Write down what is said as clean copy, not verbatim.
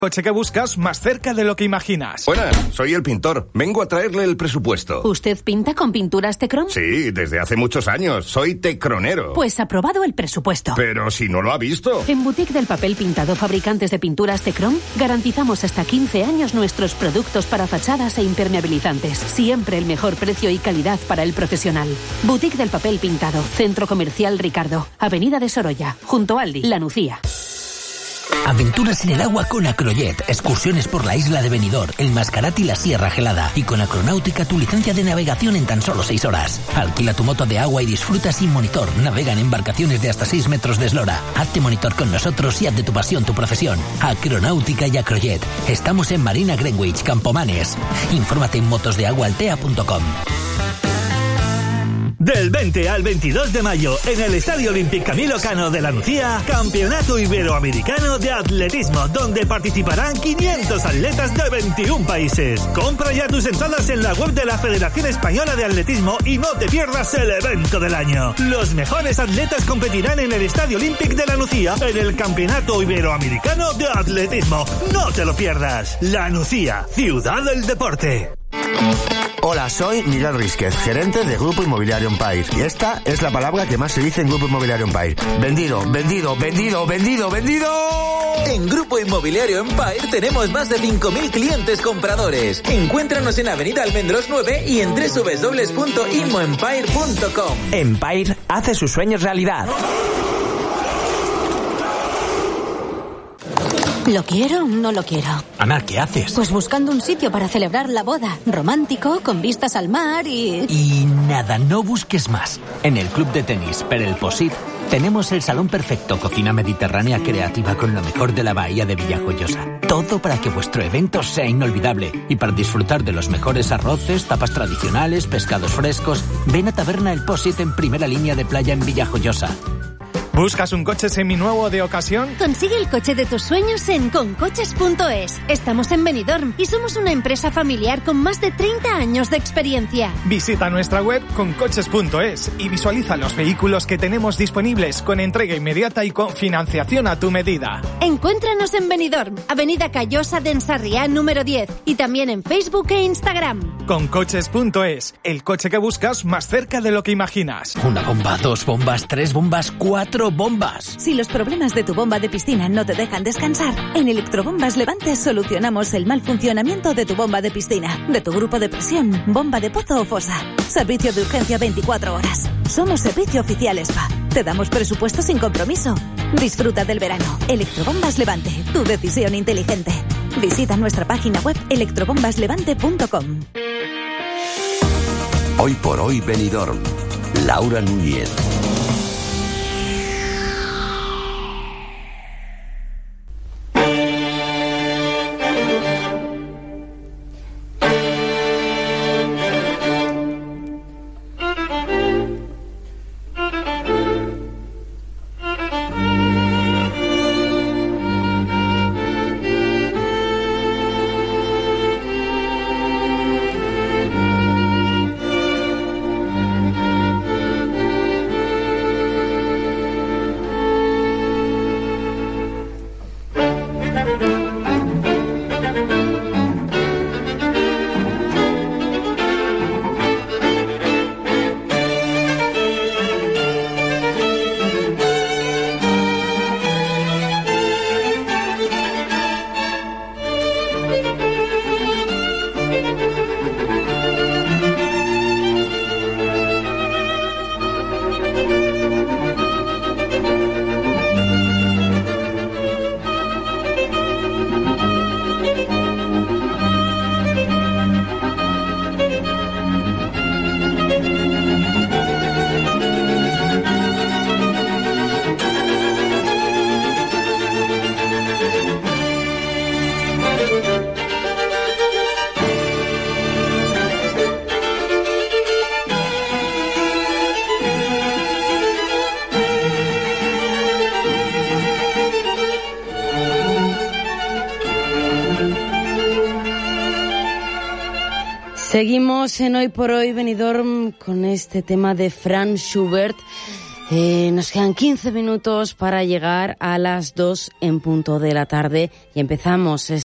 Coche que buscas más cerca de lo que imaginas. Buenas, soy el pintor. Vengo a traerle el presupuesto. ¿Usted pinta con pinturas Tecron? Sí, desde hace muchos años. Soy tecronero. Pues aprobado el presupuesto. Pero si no lo ha visto. En Boutique del Papel Pintado, fabricantes de pinturas Tecron, garantizamos hasta 15 años nuestros productos para fachadas e impermeabilizantes. Siempre el mejor precio y calidad para el profesional. Boutique del Papel Pintado, Centro Comercial Ricardo, Avenida de Sorolla, junto a Aldi, La Nucía. Aventuras en el agua con Acrojet, excursiones por la isla de Benidorm, el Mascarat y la Sierra Gelada. Y con Acronáutica tu licencia de navegación en tan solo 6 horas. Alquila tu moto de agua y disfruta sin monitor. Navega en embarcaciones de hasta 6 metros de eslora. Hazte monitor con nosotros y haz de tu pasión tu profesión. Acronáutica y Acrojet. Estamos en Marina Greenwich, Campomanes. Infórmate en motosdeaguaaltea.com. Del 20 al 22 de mayo, en el Estadio Olímpic Camilo Cano de La Nucía, Campeonato Iberoamericano de Atletismo, donde participarán 500 atletas de 21 países. Compra ya tus entradas en la web de la Federación Española de Atletismo y no te pierdas el evento del año. Los mejores atletas competirán en el Estadio Olímpic de La Nucía, en el Campeonato Iberoamericano de Atletismo. No te lo pierdas. La Nucía, ciudad del deporte. Hola, soy Miguel Rísquez, gerente de Grupo Inmobiliario Empire. Y esta es la palabra que más se dice en Grupo Inmobiliario Empire. Vendido, vendido, vendido, vendido, vendido. En Grupo Inmobiliario Empire tenemos más de 5.000 clientes compradores. Encuéntranos en Avenida Almendros 9 y en www.inmoempire.com. Empire hace sus sueños realidad. ¿Lo quiero o no lo quiero? Ana, ¿qué haces? Pues buscando un sitio para celebrar la boda. Romántico, con vistas al mar y... Y nada, no busques más. En el club de tenis Perel Posit tenemos el salón perfecto, cocina mediterránea creativa con lo mejor de la bahía de Villajoyosa. Todo para que vuestro evento sea inolvidable y para disfrutar de los mejores arroces, tapas tradicionales, pescados frescos. Ven a Taberna El Posit en primera línea de playa en Villajoyosa. ¿Buscas un coche seminuevo de ocasión? Consigue el coche de tus sueños en concoches.es. Estamos en Benidorm y somos una empresa familiar con más de 30 años de experiencia. Visita nuestra web concoches.es y visualiza los vehículos que tenemos disponibles con entrega inmediata y con financiación a tu medida. Encuéntranos en Benidorm, Avenida Callosa de Ensarriá número 10 y también en Facebook e Instagram. Concoches.es, el coche que buscas más cerca de lo que imaginas. Una bomba, 2 bombas, 3 bombas, 4 bombas. Si los problemas de tu bomba de piscina no te dejan descansar, en Electrobombas Levante solucionamos el mal funcionamiento de tu bomba de piscina, de tu grupo de presión, bomba de pozo o fosa. Servicio de urgencia 24 horas. Somos servicio oficial SPA. Te damos presupuesto sin compromiso. Disfruta del verano. Electrobombas Levante, tu decisión inteligente. Visita nuestra página web electrobombaslevante.com. Hoy por hoy Benidorm. Laura Núñez. Seguimos en Hoy por Hoy Benidorm con este tema de Franz Schubert. Nos quedan 15 minutos para llegar a las 2 en punto de la tarde y empezamos